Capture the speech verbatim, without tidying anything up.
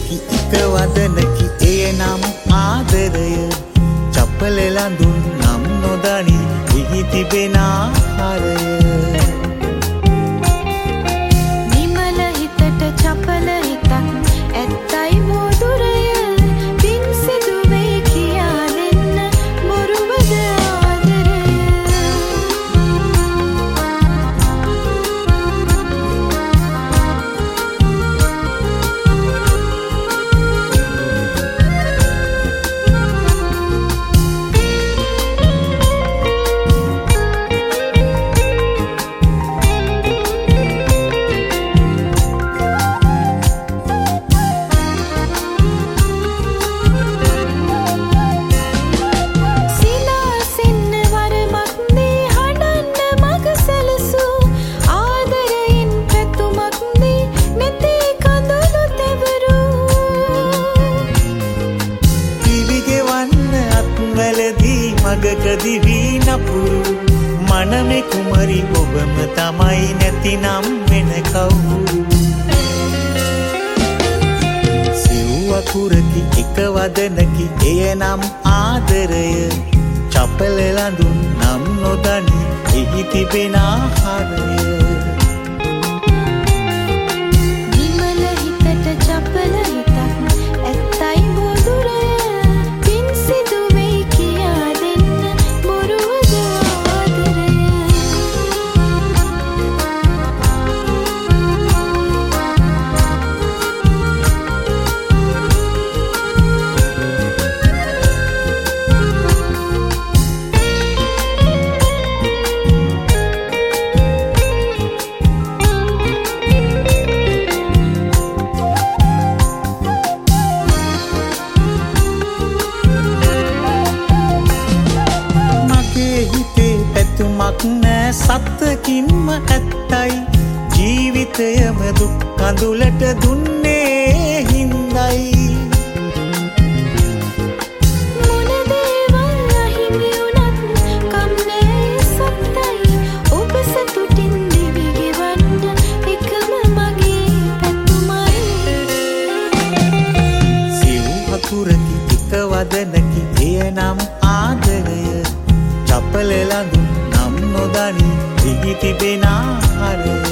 අකුරකි එක වදනකි එය නම් ආදරය චපල ලඳුන් නම් නොදනි එහි තිබෙන ආහාරය නිමල හිතට චපල හිතක් ඇත්තයි මෝදුරය පින් සිදුවේ කියා දෙන්න බොරුවද ආදරය මගකදි වී නපුරු මනමේ කුමරි ඔබම තමයි නැතිනම් වෙන කවුරු සිව් අකුරකි එක වදනකි එය නම් ආදරය චපල ලඳුන් නම් නොදනි එහි තිබෙන ආහාරය නෑ සත්තකින්ම ඇත්තයි ජීවිතයම දුක් කඳුලට දුන්නේ හින්දයි මොන දේවල් අහිමි වුණත් කම්නේ සත්තයි ඔබ සතුටින් දිවි ගෙවන්න එකම මගේ පැතුමයි සිව් අකුරකි එක වදනකි එය නම් ආදරය චපල ලඳුන් නම් නොදනි එහි තිබෙන ආහාරය